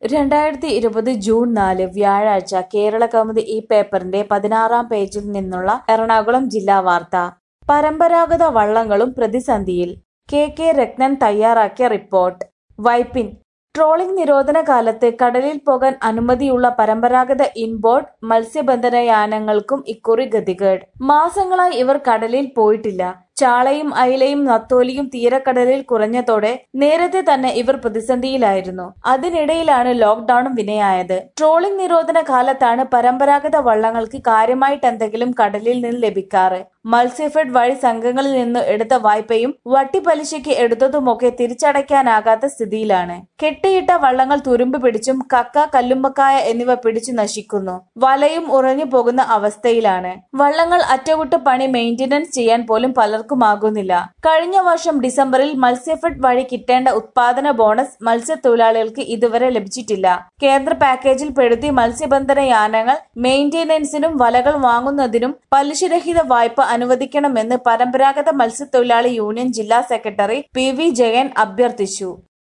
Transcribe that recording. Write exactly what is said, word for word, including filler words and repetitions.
രണ്ടായിരത്തി ഇരുപത് ജൂൺ നാല് വ്യാഴാഴ്ച കേരളകൗമുദി ഈ പേപ്പറിന്റെ പതിനാറാം പേജിൽ നിന്നുള്ള എറണാകുളം ജില്ലാ വാർത്ത. പരമ്പരാഗത വള്ളങ്ങളും പ്രതിസന്ധിയിൽ. കെ കെ രത്നൻ തയ്യാറാക്കിയ റിപ്പോർട്ട്. വൈപ്പിൻ. ട്രോളിംഗ് നിരോധന കാലത്ത് കടലിൽ പോകാൻ അനുമതിയുള്ള പരമ്പരാഗത ഇൻബോർഡ് മത്സ്യബന്ധനയാനങ്ങൾക്കും ഇക്കുറി ഗതികേട്. മാസങ്ങളായി ഇവർ കടലിൽ പോയിട്ടില്ല. ചാളയും അയലയും നത്തോലിയും തീരക്കടലിൽ കുറഞ്ഞതോടെ നേരത്തെ തന്നെ ഇവർ പ്രതിസന്ധിയിലായിരുന്നു. അതിനിടയിലാണ് ലോക്ഡൌണും വിനയായത്. ട്രോളിംഗ് നിരോധന കാലത്താണ് പരമ്പരാഗത വള്ളങ്ങൾക്ക് കാര്യമായിട്ടെന്തെങ്കിലും കടലിൽ നിന്ന് ലഭിക്കാറ്. മത്സ്യഫെഡ് വഴി സംഘങ്ങളിൽ നിന്ന് എടുത്ത വായ്പയും വട്ടിപ്പലിശയ്ക്ക് എടുത്തതുമൊക്കെ തിരിച്ചടയ്ക്കാനാകാത്ത സ്ഥിതിയിലാണ്. കെട്ടിയിട്ട വള്ളങ്ങൾ തുരുമ്പ് പിടിച്ചും കക്ക, കല്ലുമ്മക്കായ എന്നിവ പിടിച്ചു നശിക്കുന്നു. വലയും ഉറഞ്ഞു പോകുന്ന അവസ്ഥയിലാണ്. വള്ളങ്ങൾ അറ്റകുറ്റപ്പണി മെയിന്റനൻസ് ചെയ്യാൻ പോലും പലർക്കുമാകുന്നില്ല. കഴിഞ്ഞ വർഷം ഡിസംബറിൽ മത്സ്യഫെഡ് വഴി കിട്ടേണ്ട ഉത്പാദന ബോണസ് മത്സ്യത്തൊഴിലാളികൾക്ക് ഇതുവരെ ലഭിച്ചിട്ടില്ല. കേന്ദ്ര പാക്കേജിൽ പെടുത്തി മത്സ്യബന്ധന യാനങ്ങൾ മെയിന്റനൻസിനും വലകൾ വാങ്ങുന്നതിനും പലിശരഹിത വായ്പ അനുവദിക്കണമെന്ന് പരമ്പരാഗത മത്സ്യത്തൊഴിലാളി യൂണിയൻ ജില്ലാ സെക്രട്ടറി പി വി ജയൻ അഭ്യർത്ഥിച്ചു.